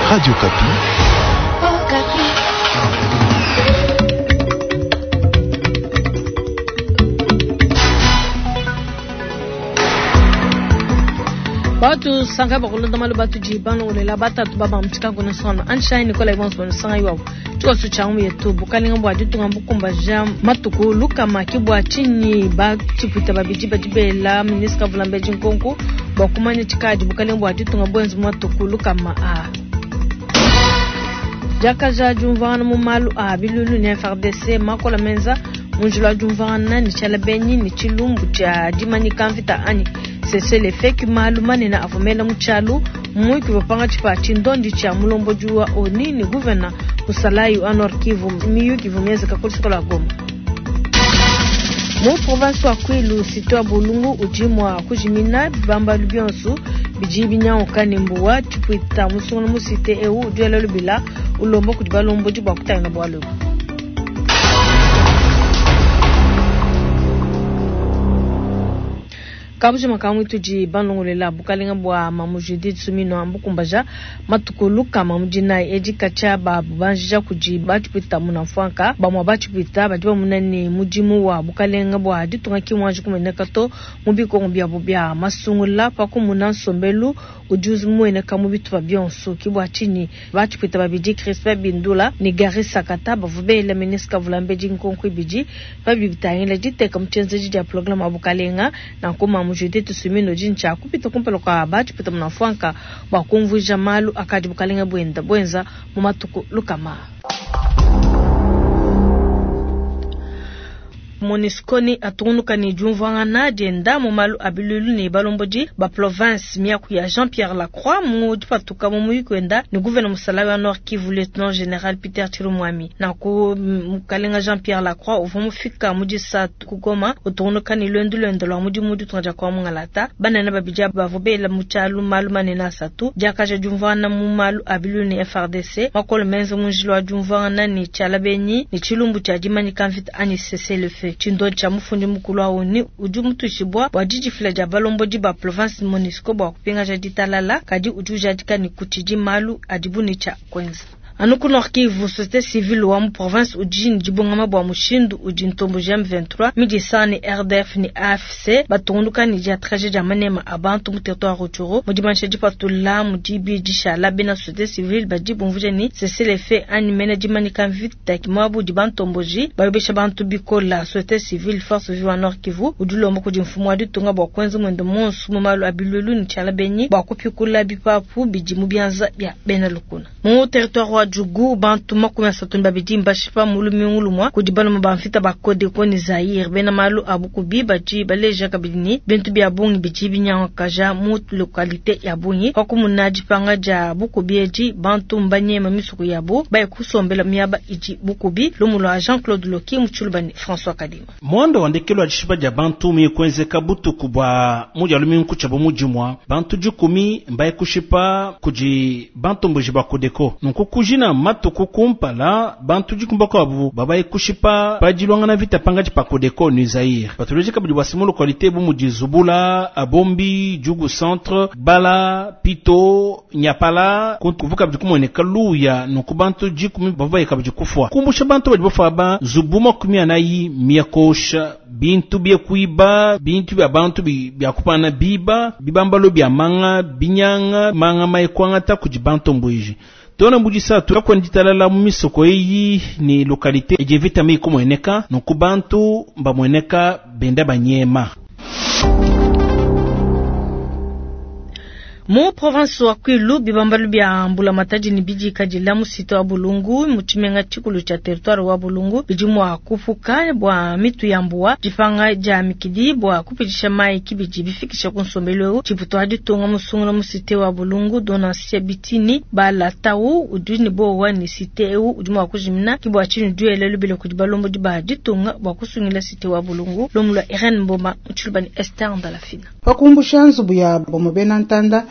Radio Kapi. Batu sanga bakulunda malu batu jibano ulela bata tubaba mtika kuna sona anshai nikola ibonso bana sanga iwa tuwa suchamu yetu bukali ngambwa jitu ngambukumba jam matuku luka makibwa chinyi ba chiputa babijiba jibela minister vulambe jinkonku bakumanya chikaji bukali ngambwa jitu ngambwenzi matuku luka ma a jakaja jumvana mu malu a bilulu ne FARDC makola menza munjula jumvana ni chalabenyi ni chilumbu cha jimani kamvita ani. C'est l'effet que malumani na avumela mchalu mwiki wapanga chipa chindondi cha mulombo juwa oni ni gouverneur usalayu anor Kivu miyu kivumeza kakulisiko la Goma. Mu province wa Kwilu sitwa Bulungu ujimwa kujimina bamba lubionsu bijibi nyao kanimbuwa chipuita musungulu musite eu ujuela lubila ulombo kujibalombo jibwa kutayo na bwalu. Kabuja makamu ituji banongolela bukalinga bwa mamujidi tsumino ambukumbaja matukuluka mamujina ejikacha babanjija kujiba chipita munafwanka bamwa bachipita bajiba munani mujimu wa bukalinga bwa ditunga kimwanji kumenekato mubiko ngobya bobya masungula pako munasombelu ujuzi mwene kamubitu babyonso kibwa chini bachipita babiji Crispe Bindula ni gari sakata bavubela minister vulambe jinkonku biji babibita ngela jiteka mchenze jija program abukalinga na kuma mujede tusumino jincha kupita kumpelo kwa bachi pita mnafwanka bakumvuja malu akadi bukalinga bwenza mumatuku lukama. Moniskoni atunuka ni jumvanga na jenda mumalu abilulu ni balomboji ba province miaku ya Jean-Pierre Lacroix mu dipatuka mu kwenda ni gouverneur musalawi wa Nord Kivu lieutenant général Peter Chirumwami na ku mukalenga Jean-Pierre Lacroix uvumu fika mujisa kugoma utunuka ni lwendo lwa mudu tunja kwa mungalata banana babija bavobela muchalu malu manena satu jakaje jumvana mumalu abilulu ni FARDC makolo menzo munjilwa jumvana ni chalabenyi ni chilumbu cha jimani kanvita ani cessez-le-feu chindo cha mufundi mukulu awoni ujumutu shibwa wajiji fleja balomboji ba province Monisco bwa kupinga jaditalala kadi ujuja dikani kuchiji malu adibuni cha kwenza. Anuku Nord Kivu société civile wa mu province ujini jibongama bwa mushindu ujintombo jam 23 midisani RDF ni AFC batonduka ni ja trajet ja manema abantu mu territoire ruturo mudimanche jipatula mudibi jishala bena société civile badibonvuja ni cessez-le-feu ani management kanvita kimwabu dibantomboji bayobesha bantu bikola société civile force vive Nord Kivu udulombo kujimfumo aditunga bwa kwenza mwendo monsu mu malu abilulu ni chala benyi bwa kupikula bipapu bijimu byanza ya bena lukuna mu territoire jugu bantu makuma satumba bidimba shipa mulumi ngulumwa kudibalo mbanfita bakode ko ni Zaire bena malu abukubi baji baleja kabini bentu bya bungi bijibi nyango kaja mu localité ya bungi ko kumunaji panga ja bukubi eji bantu mbanye mamisuku yabo bay kusombela myaba iji bukubi lumulo Jean-Claude Loki mchulubani François Kadima mondo wandekelo ajishiba ja bantu miekwenze kabutu kubwa muja lumi nkuchabo mujimwa bantu jukumi mbaye kushipa kuji bantu mbujiba kodeko nkukuji na matuku kumpala bantu jikumbako abu babaye kushipa pajilwanga na vita pangaji pakodeko ni Zaire patoloji kabudi wasimulo qualité bu mujizubula abombi jugu centre bala pito nyapala kuvuka bikumone kaluya nukubantu jikumi babaye kabudi kufwa kumbusha bantu bajibofa ba zubuma kumia nayi miakosha bintu bya kuiba bintu bya bantu bya kupana bibambalo bya manga binyanga manga maikwanga ta kujibantu mbwiji Tona mbujisa tukakwa nditalala mumisoko eyi ni lokalite ejevita miko mweneka nukubantu mba mweneka benda banyema. Mu province wa Kwilu bibambalu bya mbula mataji ni biji kajila musito wa Bulungu muchimenga chikulu cha territoire wa Bulungu bijimu wa kufuka bwa mitu ya mbuwa jifanga ja mikidi bwa kupitisha mai kibiji bifikisha konsombeleo chiputo hadi tonga musungula musite wa Bulungu dona siya bitini bala tawu uduni bo wani site eu ujimu wa kujimina kibwa chini duwe lelu bilo kujibalombo jiba hadi tonga bwa kusungila site wa Bulungu lomula Irene Mboma mchulubani Esther Ndalafina wakumbusha nzubu ya bomobena ntanda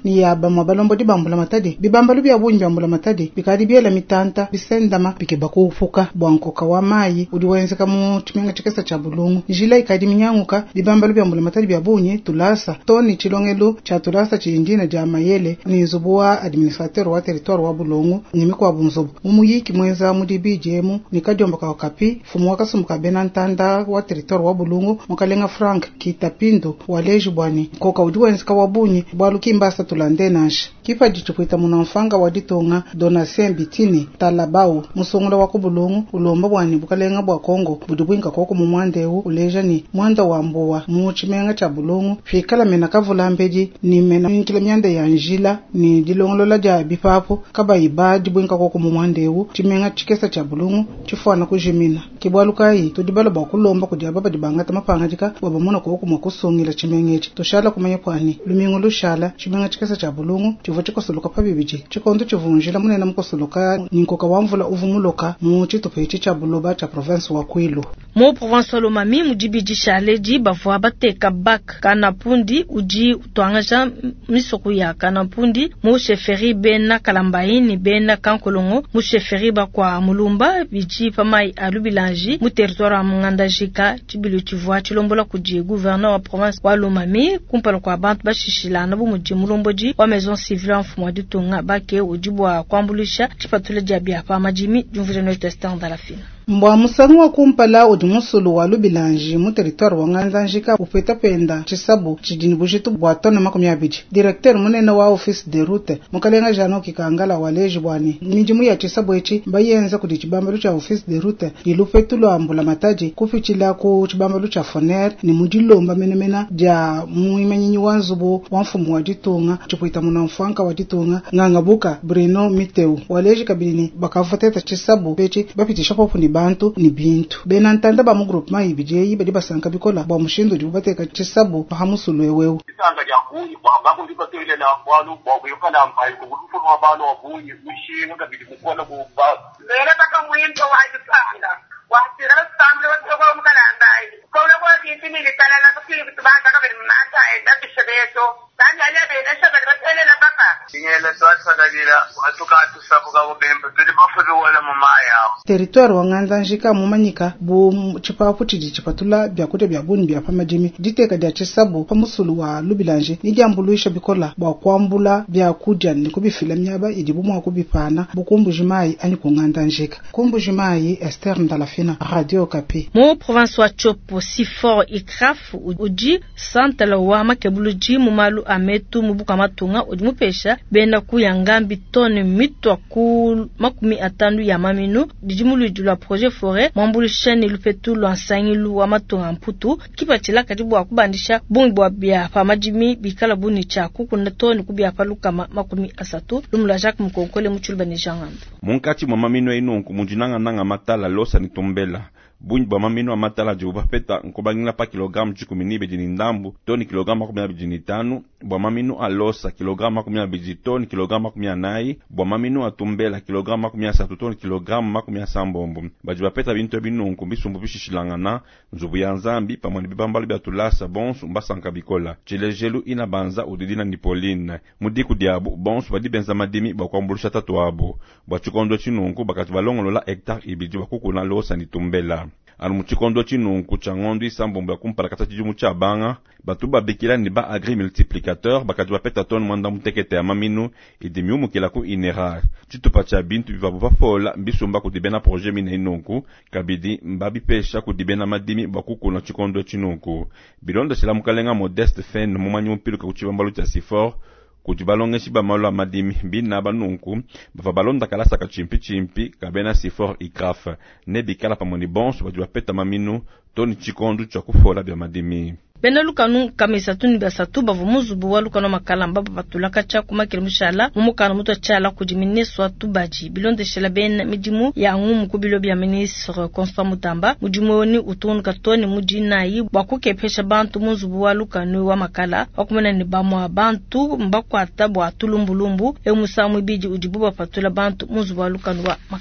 ni yaba mabalombo di bambula matadi bibambalu bya bunyi bambula matadi bikadi biela mitanta bisendama bikeba kufuka bwankoka wa mayi udiwenzeka mu chimenga chikesa cha bulungu jila ikadi minyanguka bibambalu bya matadi bya bunyi tulasa toni chilongelo cha tulasa chindina ja mayele ni nzubuwa administrateur wa territoire wa bulungu nyimi kwa bunzobu umuyiki mwenza mudi BJM ni kadyomba ka kapi fumu wakasumuka benantanda wa territoire wa bulungu mukalenga Frank Kitapindo wa leji bwani koka udiwenzeka wa bunyi bwaluki mbasa tulande nashi kipa dichupuita munamfanga wa ditonga Donatien Bitini talabau musongola wa kubulungu ulomba bwani bukalenga bwa Kongo budubwinga koko mu mwandewu uleja ni mwanda wa mbowa mu chimenga cha bulungu fikala mena kavulambeji ni mena nkila myanda ya njila ni dilongolola ja bipapo kaba iba dibwinga koko mu mwandewu chimenga chikesa cha bulungu chifwana kujimina kibwalukai tudibala bwa kulomba kujaba baba dibangata mapangajika wabamona koko mu kusongela chimengechi toshala kumanya kwani lumingo lushala chimenga chikesa cha bulungu chivo chikosoloka pabibiji chikondo chivunjila munena mukosoloka ninkoka wamvula uvumuloka mu chitopechi cha buloba cha province wa Kwilu mu province Lomami mujibiji shaleji bavwa bateka bak kanapundi uji utwangaja misoko ya kanapundi mu sheferi bena kalambaini bena kankolongo mu sheferi bakwa mulumba biji pamai alubilanji mu territoire mungandajika chibilu chivwa chilombola kuji gouverneur wa province wa Lomami kumpala kwa bantu bashishilana bu muji mulomboji wa maison civile mfumo ditunga bake ujibwa kwambulisha chipatule jabia pa majimi jumvire no testant dans la fine mbwa musangu wa kumpala udimusulu wa lubilanji mu territoire wa nganzanjika upeta penda chisabu chidini bujitu bwa tona makumi abiji directeur munene wa office de route mukalenga jano kikangala wa leji bwani mijimu ya chisabu echi bayenza kudi chibambalu cha office de route ilupetulo ambula mataji kufichila ku chibambalu cha foner ni mudilomba menemena ja muimenyinyi wanzubo wa mfumu wa ditunga chipuita munamfanka wa ditunga ngangabuka Bruno Miteu wa leji kabini bakavoteta chisabu pechi bapitisha popu bantu ni bintu benantanda ba mu group mai bijeyi badi basanka bikola ba mushindo dibubateka chisabu pahamusulu wewe isanga ya kunyi kwa baku ndikotele na kwalu kwa kuyokana mai ku grupo wa bano wa kunyi mushinga kabidi mukona ku ba lera taka mwinto wa isanga wa sira sambre wa kwa mkalandai kwa kwa kinti ni kala la kuki bitubanga kabidi mata enda bishebeto tani ale bena shaga batele na baka nyele twatsa dagira watuka tusabuka bobembe tuli bafuzo wala mamaya territoire wa nganzanjika mumanyika bu chipapu chidi chipatula byakute byabuni bya pamajimi diteka dya chisabu pamusulu wa lubilanje ni dyambuluisha bikola bwa kwambula byakuja ni kubifila myaba idibumwa kubipana bukumbujimayi ani kunganzanjika kumbujimayi Esther Ndalafina Radio Kapi mu province wa Chopo Sifor Ikraf uji santala wa makebuluji mumalu ametu mubuka matunga udimupesha benda kuyangambi tone mitwa ku makumi atandu ya maminu dijimulu jula projet forêt mambulu sheni lupetulo ansangilu wa matunga mputu kipatila katibu akubandisha bungibwa bya pamajimi bikala buni cha kukunda tone kubya paluka makumi asatu lumula Jacques Mkonkole muchulba ni jangamba munkati mwa maminu enonku munjinanga nanga matala losa ni tombela bunyi bwa maminu wa matala juba peta nkobangina pa kilogramu chikumini bejini ndambu toni kilogramu kumina bejini tanu bwa maminu alosa kilogramu kumina bejini toni kilogramu kumina nai bwa maminu atumbela kilogramu kumina satu toni kilogramu kumina sambombo bajiba peta bintu ebinunku bisumbu bishishilangana nzubu ya nzambi pamwani bibambali bya tulasa bonsu mbasanka bikola chilejelu ina banza udidina nipoline mudiku diabu bonsu badi benza madimi bakwambulusha tatu abo bwa chikondo chinunku bakati balongolola hectare ibidi bakukuna losa ni tumbela anu muchikondo chinunku cha ngondo isambombo ya kumpala kata chijumu cha banga batu babikila ni ba agri multiplicateur bakati bapeta ton mwanda mutekete ya maminu idimiumu kila ku inera chitupa cha bintu bivabu vafola mbisumba kudibena projet mine inunku kabidi mbabi pesha kudibena madimi bakuku na chikondo chinunku bilonda shila mukalenga Modeste Fen mumanyi mpiluka kuchibambalu cha Sifor kujibalongeshi ba malo madimi bina banunku bava balonda kalasa ka chimpi kabena Sifor Ikraf ne bikala pamoni bonso bajwa peta maminu toni chikondo cha kufola bya madimi bena lukanu kamisa tuni basatu bavumuzubu wa lukanu makalamba batulaka cha kumakira mushala mumukana muto chala kujimineswa tubaji bilonde shela bena mijimu ya ngumu kubilo bya ministre Constant Mutamba mujimoni utunu katoni mujinayi bakukepesha bantu muzubu wa lukanu wa makala wakumena ni bamwa bantu mbakwata bwa tulumbulumbu emusamu biji ujibuba patula bantu muzubu wa lukanu wa makala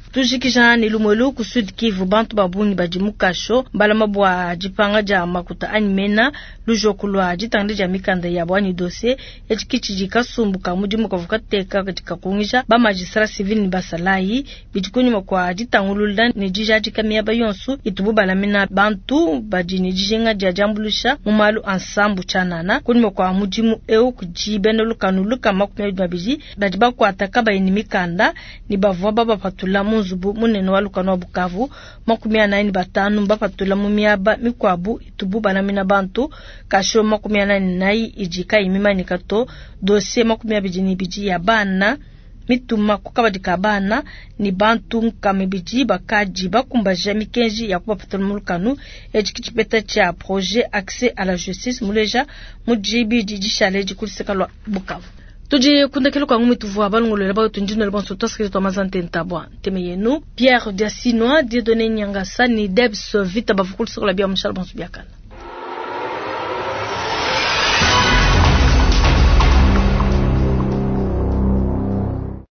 tujikija ni lumwelu ku Sud Kivu bantu babungi bajimukasho mbala mabwa jipanga ja makuta animena lujokulwa jitande ja mikanda ya bwani dossier echikichi kasumbuka mujimu kavuka teka katika kungisha ba magistrat civil ni basalayi bijikunyuma kwa jitangulula ni jijaji kamia bayonsu itubu balamina bantu bajini jijenga jajambulusha mumalu ensemble chanana kunyuma kwa mujimu eo kujibeno lukanuluka makumya babiji bajiba kwa ataka bayini mikanda ni bavwa baba patula munzubu munene walukano Bukavu makumya 9 batanu mbapatula mumiaba mikwabu itubu balamina bantu kasho makumya 9 nayi ijika imimani kato dossier makumya bijini biji ya bana mituma kukabadika bana ni bantu nkamebiji bakaji bakumbaja mikenji ya kupatula mulukanu ejikichipeta cha projet accès à la justice muleja mujibi jijishale jikulisekalwa Bukavu. Tuji kundakelo kwa ngumi tuvu abalungolo leba tunjino leba sotoskiri to mazante ntabwa teme yenu Pierre Diasinoa Dieudonné Nyangasa ni Debs vita bavukul sur la bia mshal bonsu biakana.